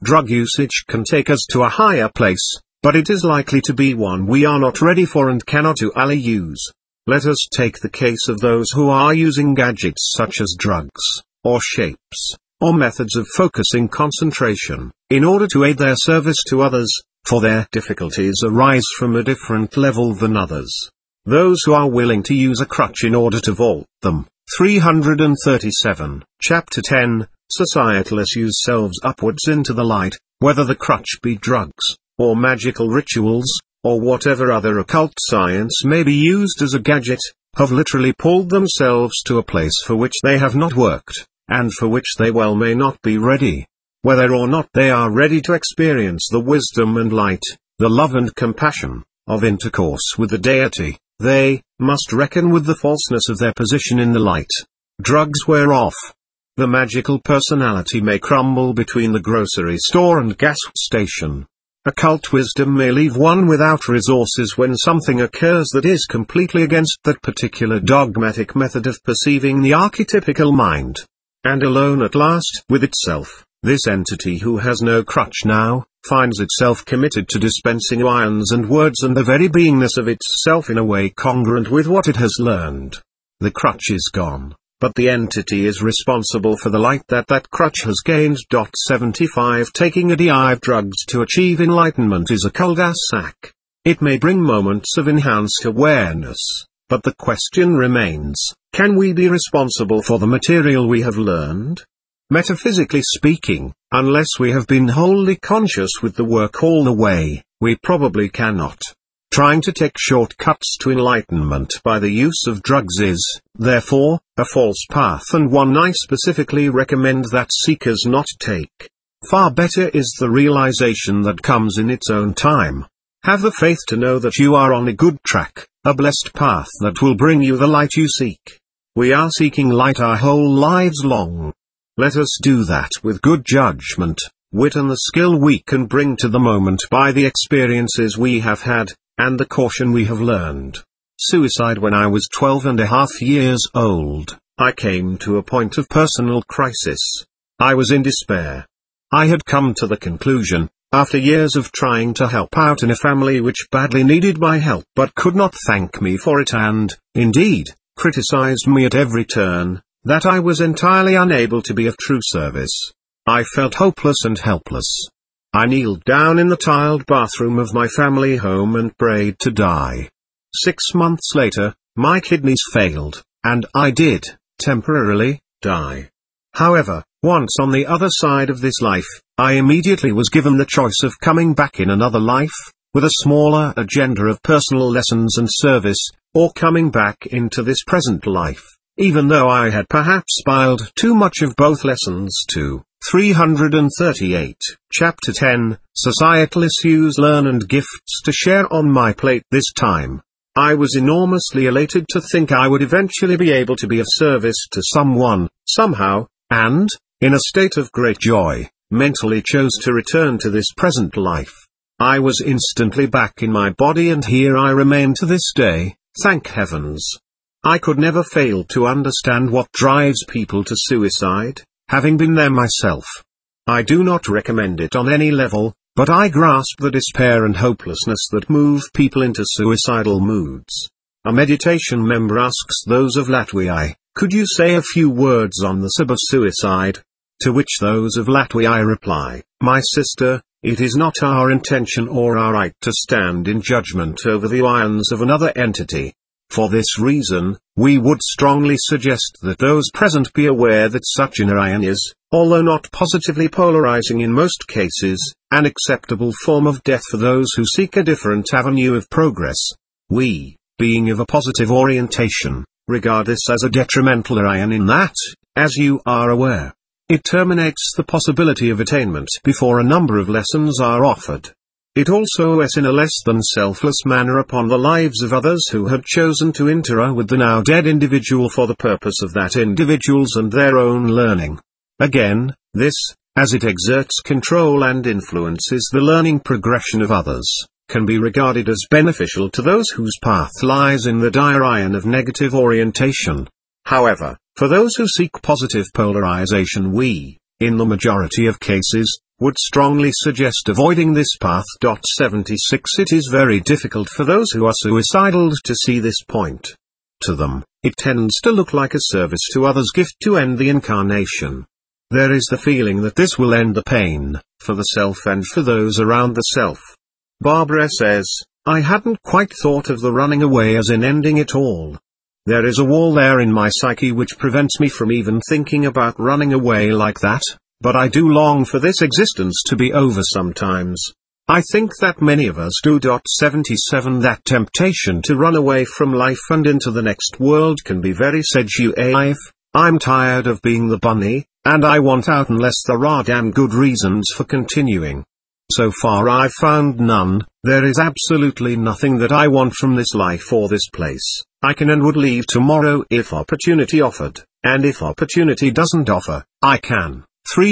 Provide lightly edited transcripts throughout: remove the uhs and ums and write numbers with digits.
Drug usage can take us to a higher place, but it is likely to be one we are not ready for and cannot duly use. Let us take the case of those who are using gadgets such as drugs, or shapes, or methods of focusing concentration, in order to aid their service to others, for their difficulties arise from a different level than others. Those who are willing to use a crutch in order to vault them. 337. Chapter 10. Societal issues selves upwards into the light, whether the crutch be drugs, or magical rituals, or whatever other occult science may be used as a gadget, have literally pulled themselves to a place for which they have not worked, and for which they well may not be ready. Whether or not they are ready to experience the wisdom and light, the love and compassion, of intercourse with the deity, they must reckon with the falseness of their position in the light. Drugs wear off. The magical personality may crumble between the grocery store and gas station. Occult wisdom may leave one without resources when something occurs that is completely against that particular dogmatic method of perceiving the archetypical mind. And alone at last with itself, this entity who has no crutch now, finds itself committed to dispensing ions and words and the very beingness of itself in a way congruent with what it has learned. The crutch is gone, but the entity is responsible for the light that crutch has gained. 75 Taking a DI drugs to achieve enlightenment is a cul-de-sac. It may bring moments of enhanced awareness, but the question remains, can we be responsible for the material we have learned? Metaphysically speaking, unless we have been wholly conscious with the work all the way, we probably cannot. Trying to take shortcuts to enlightenment by the use of drugs is, therefore, a false path and one I specifically recommend that seekers not take. Far better is the realization that comes in its own time. Have the faith to know that you are on a good track, a blessed path that will bring you the light you seek. We are seeking light our whole lives long. Let us do that with good judgment, wit and the skill we can bring to the moment by the experiences we have had, and the caution we have learned. Suicide. When I was 12.5 years old, I came to a point of personal crisis. I was in despair. I had come to the conclusion, after years of trying to help out in a family which badly needed my help but could not thank me for it and, indeed, criticized me at every turn, that I was entirely unable to be of true service. I felt hopeless and helpless. I kneeled down in the tiled bathroom of my family home and prayed to die. 6 months later, my kidneys failed, and I did, temporarily, die. However, once on the other side of this life, I immediately was given the choice of coming back in another life, with a smaller agenda of personal lessons and service, or coming back into this present life, even though I had perhaps piled too much of both lessons too. 338. Chapter 10. Societal issues, learn and gifts to share on my plate. This time, I was enormously elated to think I would eventually be able to be of service to someone, somehow, and, in a state of great joy, mentally chose to return to this present life. I was instantly back in my body and here I remain to this day, thank heavens. I could never fail to understand what drives people to suicide, having been there myself. I do not recommend it on any level, but I grasp the despair and hopelessness that move people into suicidal moods. A meditation member asks those of Latwii, could you say a few words on the sub of suicide? To which those of Latwii reply, my sister, it is not our intention or our right to stand in judgment over the ions of another entity. For this reason, we would strongly suggest that those present be aware that such an ion is, although not positively polarizing in most cases, an acceptable form of death for those who seek a different avenue of progress. We, being of a positive orientation, regard this as a detrimental ion in that, as you are aware, it terminates the possibility of attainment before a number of lessons are offered. It also acts in a less than selfless manner upon the lives of others who had chosen to interact with the now dead individual for the purpose of that individual's and their own learning. Again, this, as it exerts control and influences the learning progression of others, can be regarded as beneficial to those whose path lies in the dire ion of negative orientation. However, for those who seek positive polarization we, in the majority of cases, would strongly suggest avoiding this path. 76 It is very difficult for those who are suicidal to see this point. To them, it tends to look like a service to others' gift to end the incarnation. There is the feeling that this will end the pain, for the self and for those around the self. Barbara says, I hadn't quite thought of the running away as in ending it all. There is a wall there in my psyche which prevents me from even thinking about running away like that, but I do long for this existence to be over sometimes. I think that many of us do. 77 That temptation to run away from life and into the next world can be very seductive. I'm tired of being the bunny, and I want out unless there are damn good reasons for continuing. So far I've found none. There is absolutely nothing that I want from this life or this place. I can and would leave tomorrow if opportunity offered, and if opportunity doesn't offer, I can.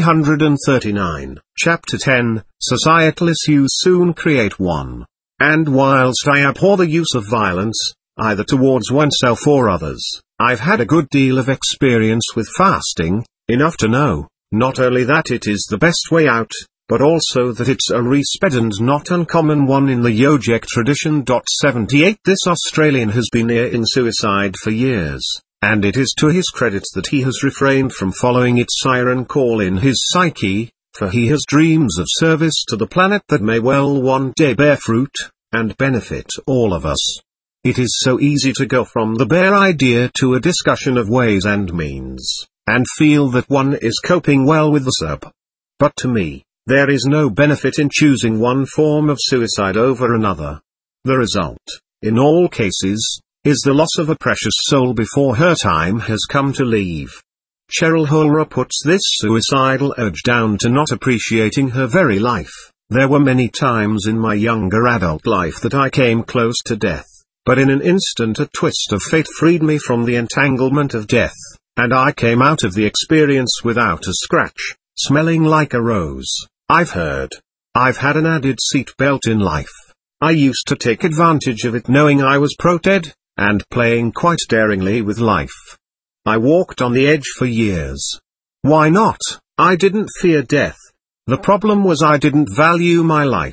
339, Chapter 10, Societal issues soon create one. And whilst I abhor the use of violence, either towards oneself or others, I've had a good deal of experience with fasting, enough to know, not only that it is the best way out, but also that it's a respected and not uncommon one in the yogic tradition. 78 This Australian has been near in suicide for years, and it is to his credit that he has refrained from following its siren call in his psyche, for he has dreams of service to the planet that may well one day bear fruit, and benefit all of us. It is so easy to go from the bare idea to a discussion of ways and means, and feel that one is coping well with the SERP. But to me, there is no benefit in choosing one form of suicide over another. The result, in all cases, is the loss of a precious soul before her time has come to leave. Cheryl Holra puts this suicidal urge down to not appreciating her very life. There were many times in my younger adult life that I came close to death, but in an instant a twist of fate freed me from the entanglement of death, and I came out of the experience without a scratch, smelling like a rose. I've had an added seat belt in life. I used to take advantage of it knowing I was pro-dead, and playing quite daringly with life. I walked on the edge for years. Why not? I didn't fear death. The problem was I didn't value my life.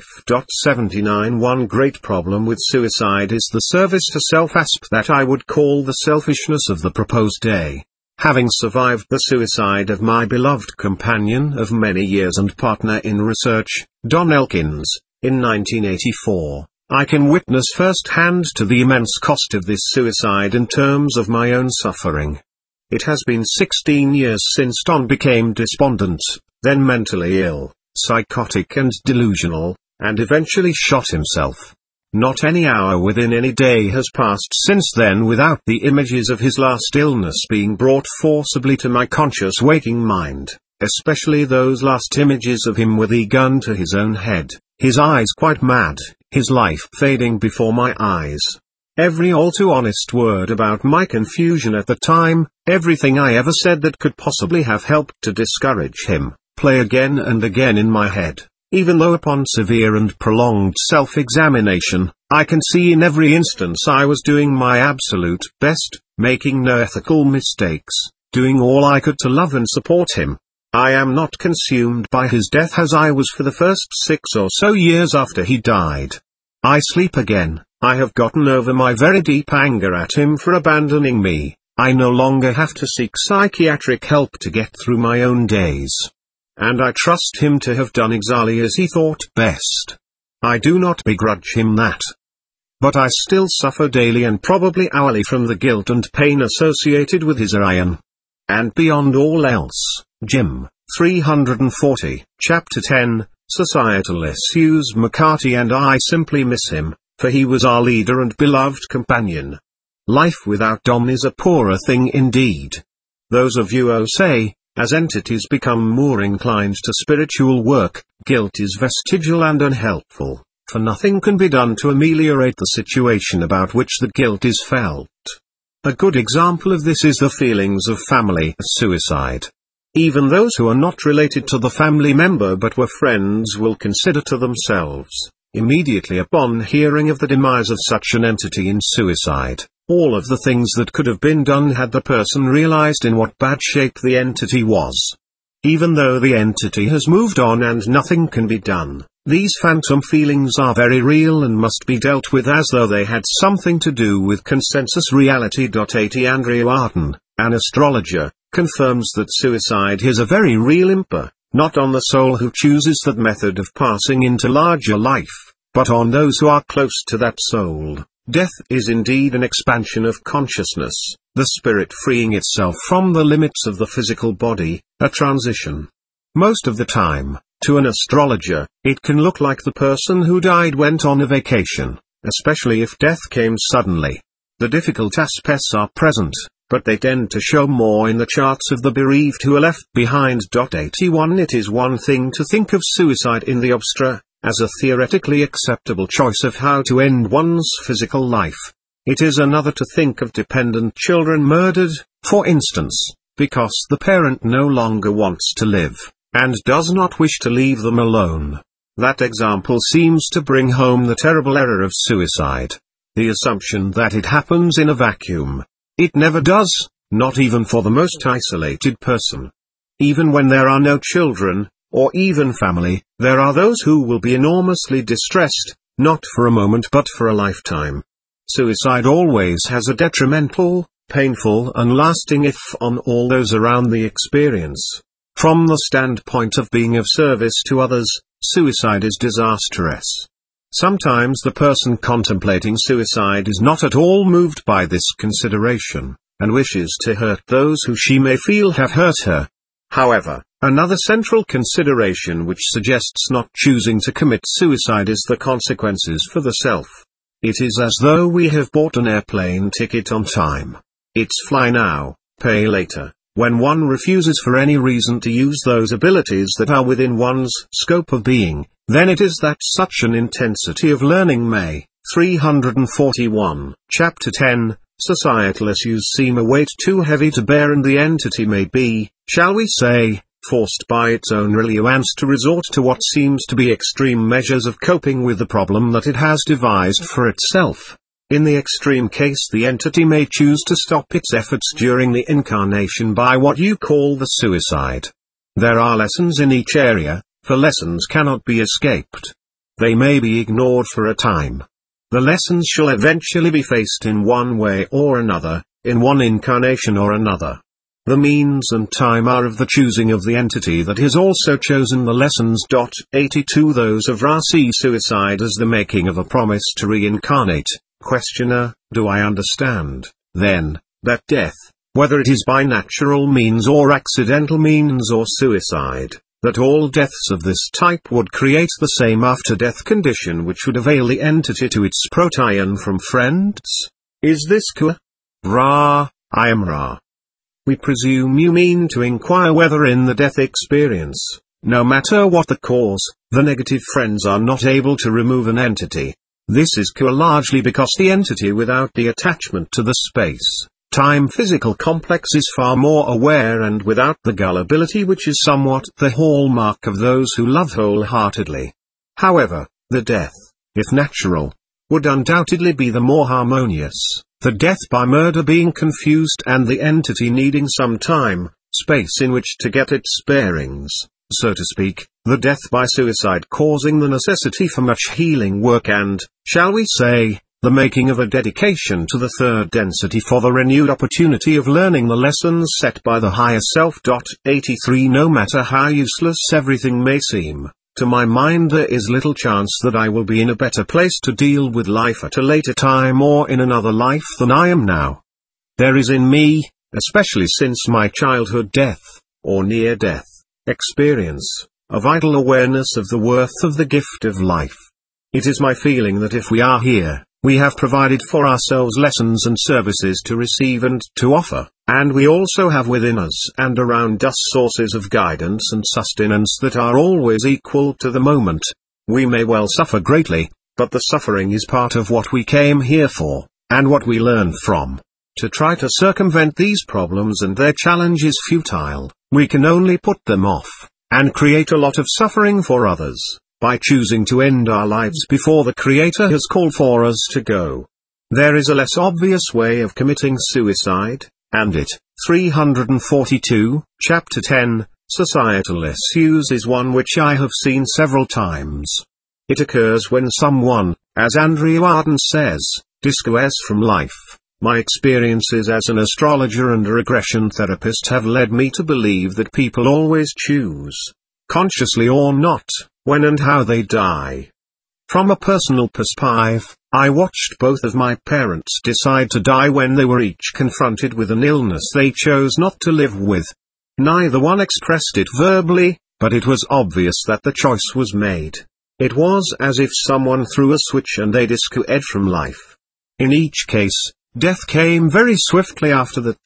79 One great problem with suicide is the service to self aspect that I would call the selfishness of the proposed day. Having survived the suicide of my beloved companion of many years and partner in research, Don Elkins, in 1984, I can witness firsthand to the immense cost of this suicide in terms of my own suffering. It has been 16 years since Don became despondent, then mentally ill, psychotic and delusional, and eventually shot himself. Not any hour within any day has passed since then without the images of his last illness being brought forcibly to my conscious waking mind, especially those last images of him with a gun to his own head, his eyes quite mad, his life fading before my eyes. Every all too honest word about my confusion at the time, everything I ever said that could possibly have helped to discourage him, play again and again in my head. Even though upon severe and prolonged self-examination, I can see in every instance I was doing my absolute best, making no ethical mistakes, doing all I could to love and support him. I am not consumed by his death as I was for the first 6 or so years after he died. I sleep again. I have gotten over my very deep anger at him for abandoning me. I no longer have to seek psychiatric help to get through my own days. And I trust him to have done exactly as he thought best. I do not begrudge him that. But I still suffer daily and probably hourly from the guilt and pain associated with his iron. And beyond all else, Jim, 340, Chapter 10, Societal Issues. McCarty and I simply miss him, for he was our leader and beloved companion. Life without Dom is a poorer thing indeed. Those of you who say, as entities become more inclined to spiritual work, guilt is vestigial and unhelpful, for nothing can be done to ameliorate the situation about which the guilt is felt. A good example of this is the feelings of family suicide. Even those who are not related to the family member but were friends will consider to themselves, immediately upon hearing of the demise of such an entity in suicide, all of the things that could have been done had the person realized in what bad shape the entity was. Even though the entity has moved on and nothing can be done, these phantom feelings are very real and must be dealt with as though they had something to do with consensus reality. 80 Andrew Arden, an astrologer, confirms that suicide is a very real impact, not on the soul who chooses that method of passing into larger life, but on those who are close to that soul. Death is indeed an expansion of consciousness, the spirit freeing itself from the limits of the physical body, a transition. Most of the time, to an astrologer, it can look like the person who died went on a vacation, especially if death came suddenly. The difficult aspects are present, but they tend to show more in the charts of the bereaved who are left behind. 81 It is one thing to think of suicide in the abstract, as a theoretically acceptable choice of how to end one's physical life. It is another to think of dependent children murdered, for instance, because the parent no longer wants to live, and does not wish to leave them alone. That example seems to bring home the terrible error of suicide. The assumption that it happens in a vacuum. It never does, not even for the most isolated person. Even when there are no children, or even family, there are those who will be enormously distressed, not for a moment but for a lifetime. Suicide always has a detrimental, painful and lasting effect on all those around the experience. From the standpoint of being of service to others, suicide is disastrous. Sometimes the person contemplating suicide is not at all moved by this consideration, and wishes to hurt those who she may feel have hurt her. However, another central consideration which suggests not choosing to commit suicide is the consequences for the self. It is as though we have bought an airplane ticket on time. It's fly now, pay later. When one refuses for any reason to use those abilities that are within one's scope of being, then it is that such an intensity of learning may. 341. Chapter 10. Societal issues seem a weight too heavy to bear, and the entity may be, shall we say, forced by its own reliance to resort to what seems to be extreme measures of coping with the problem that it has devised for itself. In the extreme case, the entity may choose to stop its efforts during the incarnation by what you call the suicide. There are lessons in each area, for lessons cannot be escaped. They may be ignored for a time. The lessons shall eventually be faced in one way or another, in one incarnation or another. The means and time are of the choosing of the entity that has also chosen the lessons. 82 Those of Ra see suicide as the making of a promise to reincarnate. Questioner, do I understand, then, that death, whether it is by natural means or accidental means or suicide, that all deaths of this type would create the same after-death condition which would avail the entity to its protean from friends? Is this Ka? Ra, I am Ra. We presume you mean to inquire whether in the death experience, no matter what the cause, the negative friends are not able to remove an entity. This is largely because the entity without the attachment to the space-time physical complex is far more aware and without the gullibility which is somewhat the hallmark of those who love wholeheartedly. However, the death, if natural, would undoubtedly be the more harmonious, the death by murder being confused and the entity needing some time, space in which to get its bearings, so to speak, the death by suicide causing the necessity for much healing work and, shall we say, the making of a dedication to the third density for the renewed opportunity of learning the lessons set by the higher self. 83 No matter how useless everything may seem, to my mind there is little chance that I will be in a better place to deal with life at a later time or in another life than I am now. There is in me, especially since my childhood death, or near-death, experience, a vital awareness of the worth of the gift of life. It is my feeling that if we are here, we have provided for ourselves lessons and services to receive and to offer, and we also have within us and around us sources of guidance and sustenance that are always equal to the moment. We may well suffer greatly, but the suffering is part of what we came here for, and what we learn from. To try to circumvent these problems and their challenge is futile. We can only put them off, and create a lot of suffering for others, by choosing to end our lives before the Creator has called for us to go. There is a less obvious way of committing suicide, and it. 342, Chapter 10, Societal misuse is one which I have seen several times. It occurs when someone, as Andrea Arden says, disconnects from life. My experiences as an astrologer and a regression therapist have led me to believe that people always choose, consciously or not, when and how they die. From a personal perspective, I watched both of my parents decide to die when they were each confronted with an illness they chose not to live with. Neither one expressed it verbally, but it was obvious that the choice was made. It was as if someone threw a switch and they disconnected from life. In each case, death came very swiftly after that.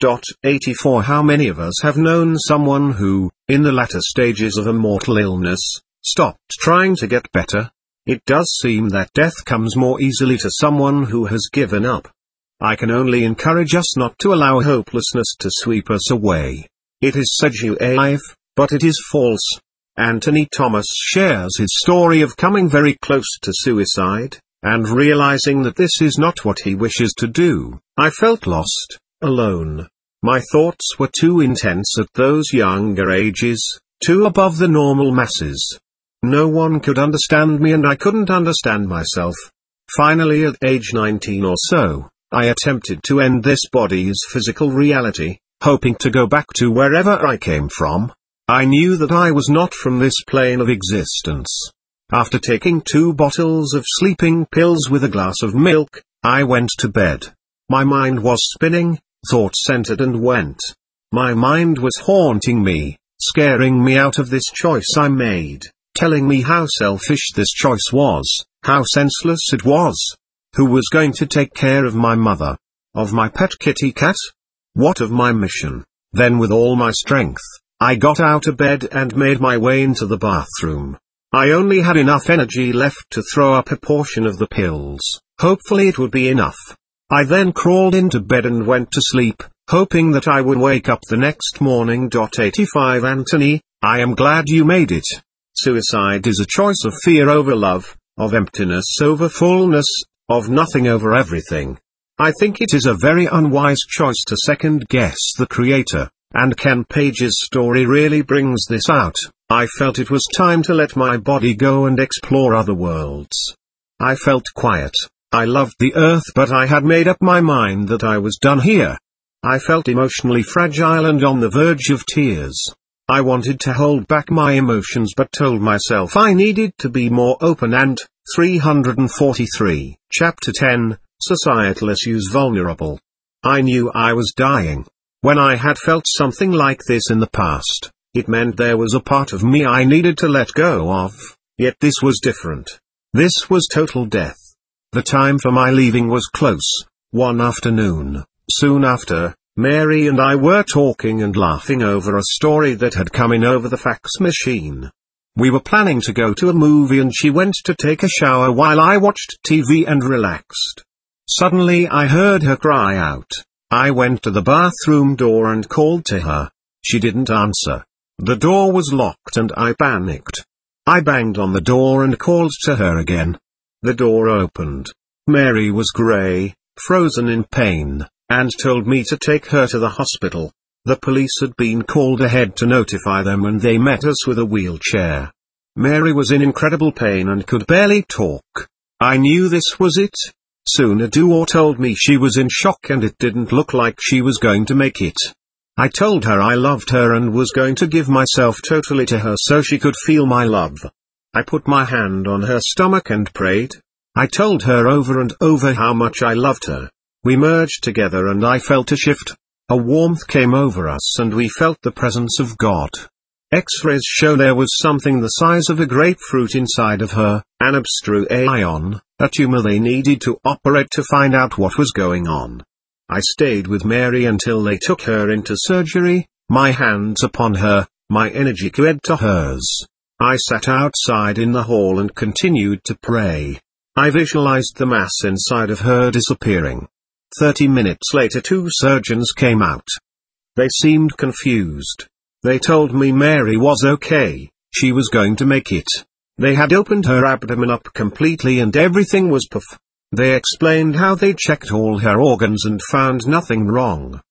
84 How many of us have known someone who, in the latter stages of a mortal illness, stopped trying to get better? It does seem that death comes more easily to someone who has given up. I can only encourage us not to allow hopelessness to sweep us away. It is said you alive, but it is false. Anthony Thomas shares his story of coming very close to suicide, and realizing that this is not what he wishes to do. I felt lost, alone. My thoughts were too intense at those younger ages, too above the normal masses. No one could understand me and I couldn't understand myself. Finally, at age 19 or so, I attempted to end this body's physical reality, hoping to go back to wherever I came from. I knew that I was not from this plane of existence. After taking 2 bottles of sleeping pills with a glass of milk, I went to bed. My mind was spinning, thoughts centered and went. My mind was haunting me, scaring me out of this choice I made, telling me how selfish this choice was, how senseless it was. Who was going to take care of my mother? Of my pet kitty cat? What of my mission? Then with all my strength, I got out of bed and made my way into the bathroom. I only had enough energy left to throw up a portion of the pills. Hopefully it would be enough. I then crawled into bed and went to sleep, hoping that I would wake up the next morning. 85 Anthony, I am glad you made it. Suicide is a choice of fear over love, of emptiness over fullness, of nothing over everything. I think it is a very unwise choice to second-guess the Creator, and Ken Page's story really brings this out. I felt it was time to let my body go and explore other worlds. I felt quiet. I loved the earth, but I had made up my mind that I was done here. I felt emotionally fragile and on the verge of tears. I wanted to hold back my emotions but told myself I needed to be more open. And 343, Chapter 10, Societal Issues Vulnerable. I knew I was dying. When I had felt something like this in the past, it meant there was a part of me I needed to let go of, yet this was different. This was total death. The time for my leaving was close. One afternoon, soon after, Mary and I were talking and laughing over a story that had come in over the fax machine. We were planning to go to a movie and she went to take a shower while I watched TV and relaxed. Suddenly I heard her cry out. I went to the bathroom door and called to her. She didn't answer. The door was locked and I panicked. I banged on the door and called to her again. The door opened. Mary was grey, frozen in pain, and told me to take her to the hospital. The police had been called ahead to notify them and they met us with a wheelchair. Mary was in incredible pain and could barely talk. I knew this was it. Soon a duo told me she was in shock and it didn't look like she was going to make it. I told her I loved her and was going to give myself totally to her so she could feel my love. I put my hand on her stomach and prayed. I told her over and over how much I loved her. We merged together and I felt a shift. A warmth came over us and we felt the presence of God. X-rays show there was something the size of a grapefruit inside of her, an obstruction, a tumor they needed to operate to find out what was going on. I stayed with Mary until they took her into surgery, my hands upon her, my energy coed to hers. I sat outside in the hall and continued to pray. I visualized the mass inside of her disappearing. 30 minutes later 2 surgeons came out. They seemed confused. They told me Mary was okay, she was going to make it. They had opened her abdomen up completely and everything was puff. They explained how they checked all her organs and found nothing wrong.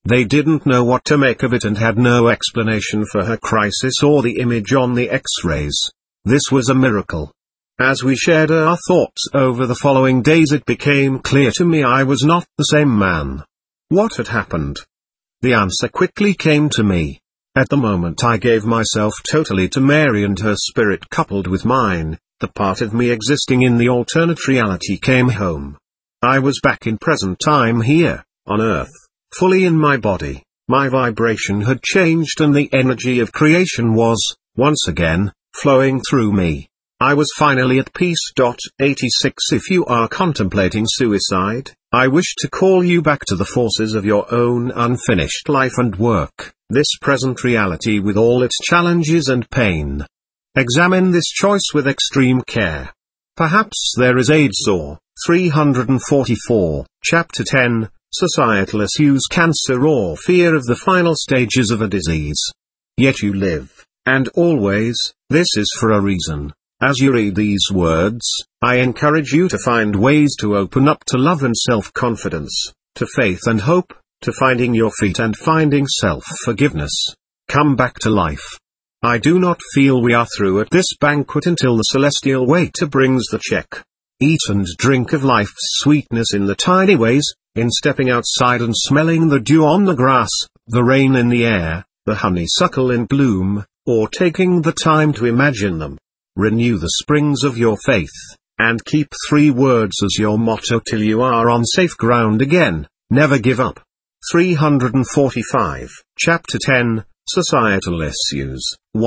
They didn't know what to make of it and had no explanation for her crisis or the image on the X-rays. This was a miracle. As we shared our thoughts over the following days, it became clear to me I was not the same man. What had happened? The answer quickly came to me. At the moment I gave myself totally to Mary, and her spirit coupled with mine, the part of me existing in the alternate reality, came home. I was back in present time here, on Earth, fully in my body. My vibration had changed and the energy of creation was, once again, flowing through me. I was finally at peace. 86 If you are contemplating suicide, I wish to call you back to the forces of your own unfinished life and work, this present reality with all its challenges and pain. Examine this choice with extreme care. Perhaps there is AIDS or 344, Chapter 10, Societal Issues, cancer or fear of the final stages of a disease. Yet you live, and always, this is for a reason. As you read these words, I encourage you to find ways to open up to love and self-confidence, to faith and hope, to finding your feet and finding self-forgiveness. Come back to life. I do not feel we are through at this banquet until the celestial waiter brings the check. Eat and drink of life's sweetness in the tiny ways, in stepping outside and smelling the dew on the grass, the rain in the air, the honeysuckle in bloom, or taking the time to imagine them. Renew the springs of your faith, and keep 3 words as your motto till you are on safe ground again: never give up. 345, Chapter 10, Societal Issues.